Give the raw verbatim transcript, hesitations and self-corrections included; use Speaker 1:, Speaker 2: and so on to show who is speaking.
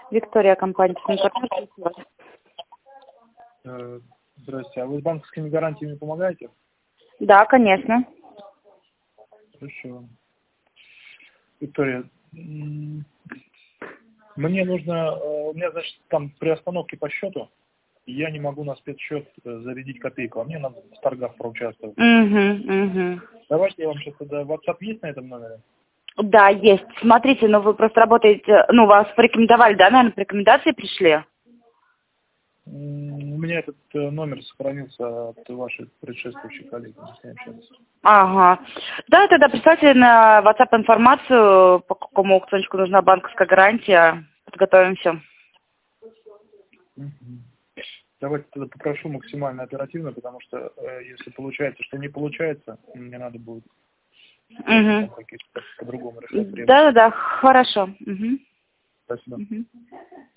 Speaker 1: Виктория, компания «Техникарная».
Speaker 2: Э, Здрасте. А вы с банковскими гарантиями помогаете?
Speaker 1: Да, конечно.
Speaker 2: Хорошо. Виктория, м, мне нужно, э, у меня, значит, там при остановке по счету, я не могу на спецсчет э, зарядить копейку, а мне надо в торгах проучаствовать.
Speaker 1: Угу, угу.
Speaker 2: Давайте я вам сейчас тогда, WhatsApp есть на этом номере?
Speaker 1: Да, есть. Смотрите, ну вы просто работаете, ну вас порекомендовали, да, наверное, по рекомендации пришли?
Speaker 2: М, У меня этот э, номер сохранился от вашей предшествующей коллеги, мы с ней общались.
Speaker 1: Ага. Да, тогда присылайте на WhatsApp информацию, по какому аукциончику нужна банковская гарантия. Подготовимся.
Speaker 2: Мгм. Давайте тогда попрошу максимально оперативно, потому что э, если получается, что не получается, мне надо будет просто там
Speaker 1: Угу.
Speaker 2: какие-то по- по-другому решать требования.
Speaker 1: Да-да-да, хорошо. Угу.
Speaker 2: Спасибо.
Speaker 1: Угу.